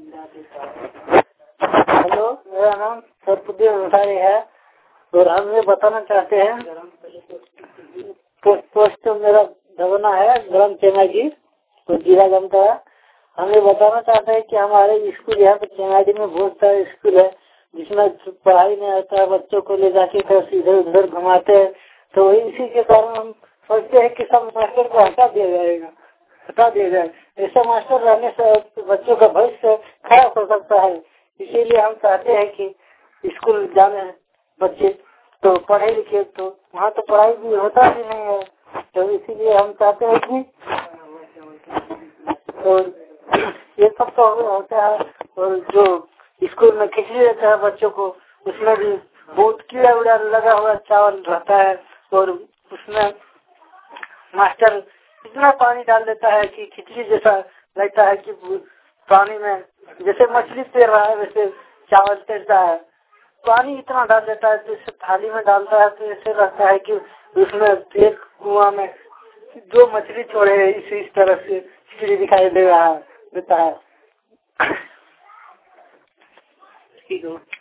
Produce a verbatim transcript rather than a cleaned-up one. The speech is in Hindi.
हेलो, मेरा नाम सरपुद्दीन अंसारी है और हम ये बताना चाहते हैं पोस्ट पोस्ट मेरा दबना है ग्राम चेनाडी तो जिला जमता है। हम ये बताना चाहते हैं कि हमारे स्कूल यहाँ पे चेनाडी में बहुत सारे स्कूल है जिसमें पढ़ाई नहीं आता है, बच्चों को ले जाके तो इधर उधर घुमाते हैं। तो इसी के कारण हम सोचते हैं कि सब मास्टर को हटा दिया जाएगा हटा दिया जाए। ऐसा मास्टर रहने से बच्चों का भविष्य खराब हो सकता है। इसीलिए हम चाहते हैं कि स्कूल जाने बच्चे तो पढ़े लिखे, तो वहाँ तो पढ़ाई भी होता भी नहीं है। तो इसीलिए हम चाहते हैं कि तो ये सब तो होता है। और जो स्कूल में खिचड़ी रहता है बच्चों को, उसमें भी बहुत कीड़ा उड़ा लगा हुआ चावल रहता है और उसमें मास्टर इतना पानी डाल देता है कि खिचड़ी जैसा लगता है कि पानी में जैसे मछली तैर रहा है वैसे चावल तैरता है। पानी इतना डाल देता है तो इसे थाली में डालता है तो ऐसे लगता है कि उसमें एक कुआं में दो मछली छोड़े हैं। इस इस तरह से खिचड़ी दिखाई दे रहा है देता है। ठीक है।